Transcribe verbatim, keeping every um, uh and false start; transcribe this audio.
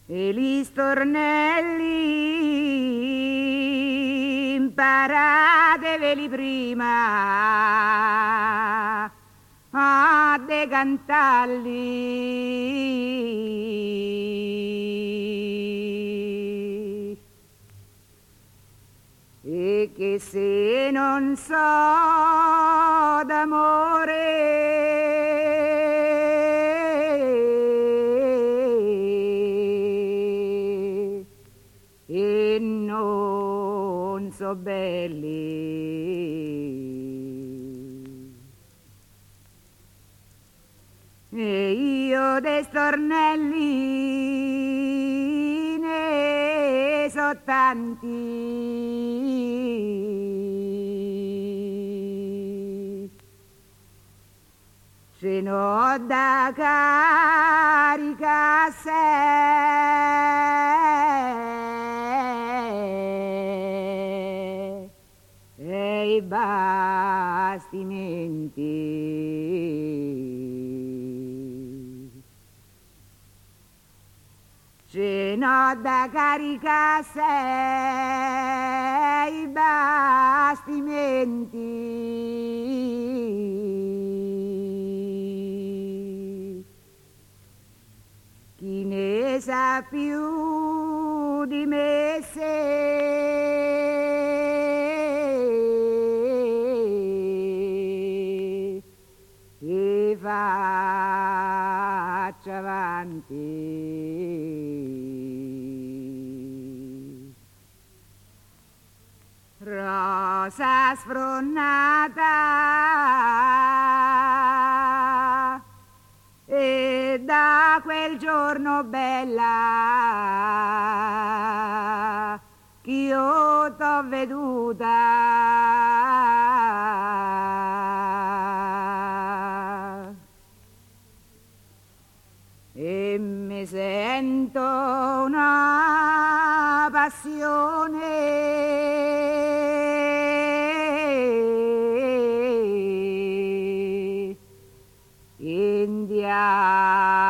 e gli stornelli imparateveli prima a decantarli, e che se non so d'amore e non so belli, e io dei stornelli ne so tanti, ce n'ho da carica sé e i bastimenti, ce n'ho da carica sé i bastimenti, chi ne sa più di me se e faccia avanti. Rosa sfronnata, e da quel giorno bella ch'io t'ho veduta e mi sento una passione indiana